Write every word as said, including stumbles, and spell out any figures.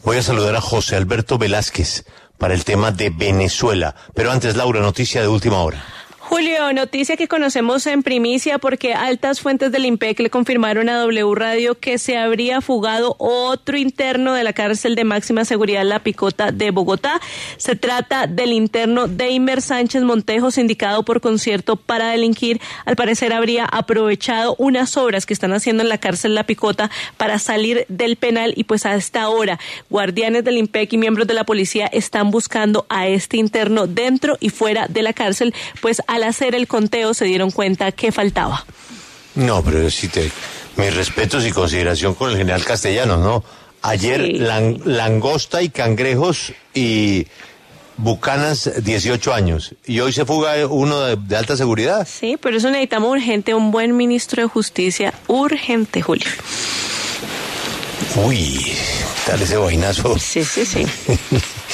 Voy a saludar a José Alberto Velázquez para el tema de Venezuela. Pero antes, Laura, noticia de última hora. Julio, noticia que conocemos en primicia porque altas fuentes del IMPEC le confirmaron a W Radio que se habría fugado otro interno de la cárcel de máxima seguridad La Picota de Bogotá. Se trata del interno Deimer Sánchez Montejo, sindicado por concierto para delinquir. Al parecer habría aprovechado unas obras que están haciendo en la cárcel La Picota para salir del penal y pues a esta hora guardianes del IMPEC y miembros de la policía están buscando a este interno dentro y fuera de la cárcel, pues al hacer el conteo se dieron cuenta que faltaba. No, pero sí te... mis respetos y consideración con el general Castellanos, ¿no? Ayer Sí. lang, langosta y cangrejos y bucanas dieciocho años. Y hoy se fuga uno de, de alta seguridad. Sí, pero eso necesitamos urgente, un buen ministro de justicia, urgente, Julio. Uy, tal ese vainazo. Sí, sí, sí.